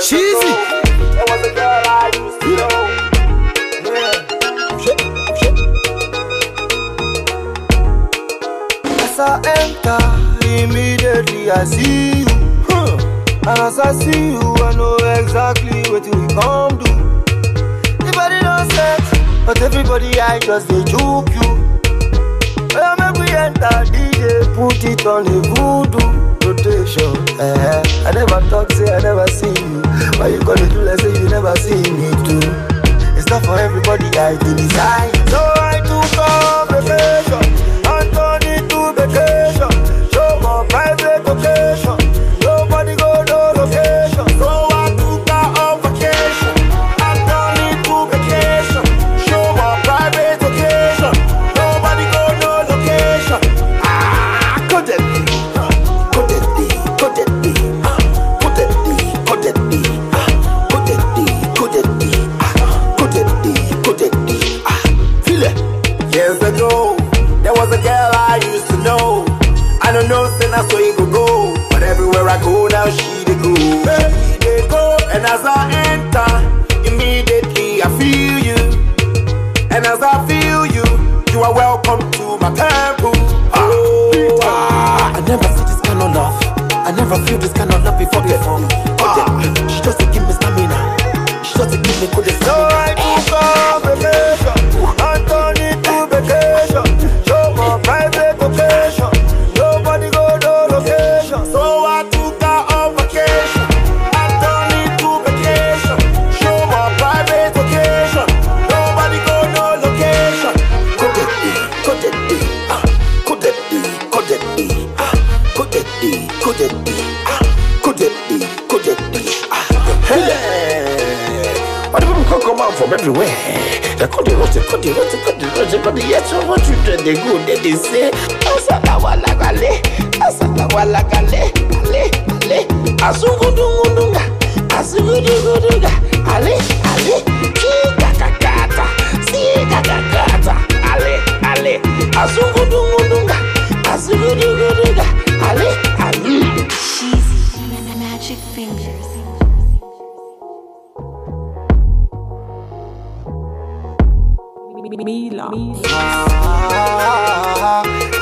Cheesy. There was a girl I used to know. As I enter, immediately I see you. And as I see you, I know exactly what you come do. The body don't set, but everybody I just they juke you. Well, make we enter, DJ, put it on the voodoo rotation. I never talk, say I never see you. Why you gonna do like say you never see me too? It's not for everybody, I do decide. So I took off vacation and turned it to vacation. Show my private location. Nobody go no location. So I took off vacation and turned it to vacation. Show my private location. Nobody go no location. Could it be? Could it be? Could it be? Could it be? Could it be? Could it be? Could it be? Could it be? Could it be? Feel it. Years ago, there was a girl I used to know. I don't know, say that's where you go. But everywhere I go now, she dey go. She dey go, and as I enter, immediately I feel you. And as I feel you, you are welcome to my temple. I never see this kind of love. I never feel this kind of love before. She just to give me stamina. She just to give me good stamina. So I took off vacation and turn it to vacation. Show my private location. Nobody go no location. So I took off vacation and turn it to vacation. Show my private location. Nobody go no location. Could it be? Could it be? Could it be? Could it be? Could it be? Could it be? Could it be? Could it be? Hey! Why do people come out from everywhere? They call the roast, cut the yes, so what you do, they go, they say, Asalawalagale, Asalawalagale, Ale, Asugudunga, Asugudunga, Ale, Sikakakata, Ale, Asugudunga, Asugudunga, Ale. Cheesy, magic fingers. Mila.